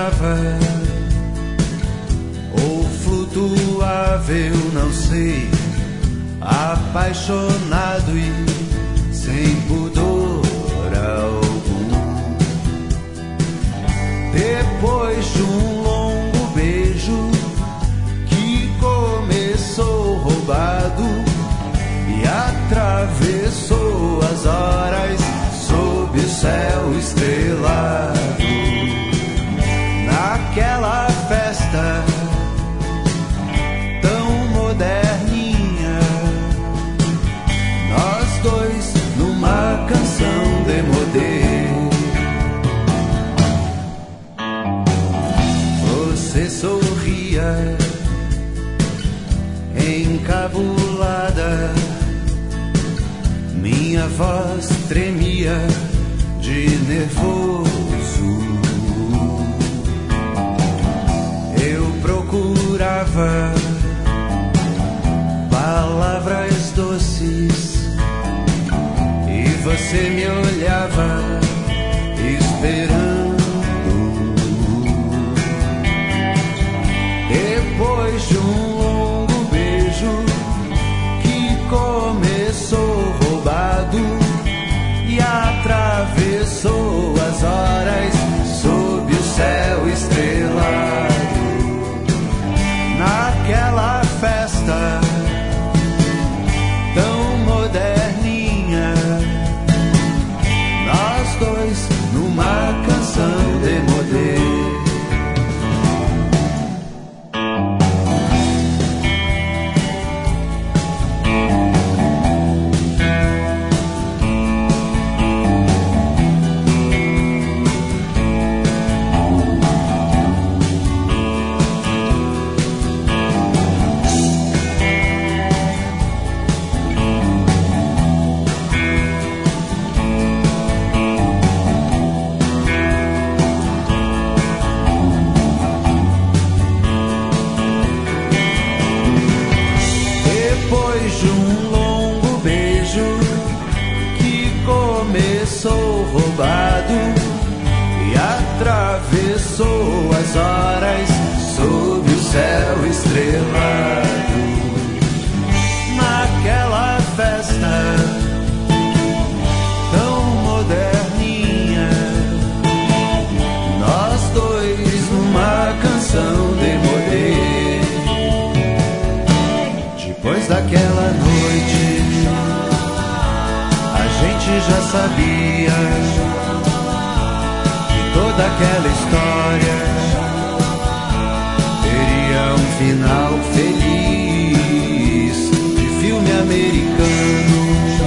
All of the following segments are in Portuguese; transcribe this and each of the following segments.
sonhava ou flutuava, eu não sei, apaixonado e sem pudor algum. Depois de um longo beijo que começou roubado e atravessou as horas sob o céu estrelado, naquela festa tão moderninha, nós dois numa canção demodê. Você sorria encabulada, minha voz tremia de nervoso. Eu procurava palavras doces e você me olhava esperando. Depois de um longo beijo que começou roubado e atravessou as horas sob o céu estrelado, naquela festa tão moderninha, nós dois numa canção demodê. Depois de um longo beijo que começou roubado e atravessou as horas sob o céu estrelado, naquela festa tão moderninha, nós dois numa canção demodê. Depois daquela noite, a gente já sabia que toda aquela história teria um final feliz, de filme americano,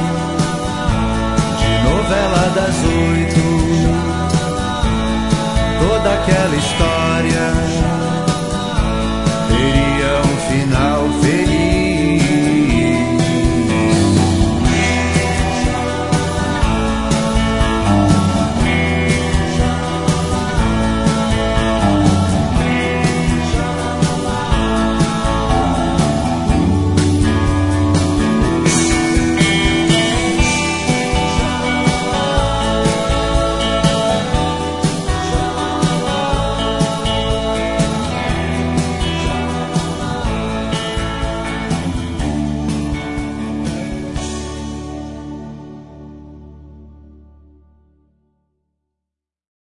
de novela das 8. Toda aquela história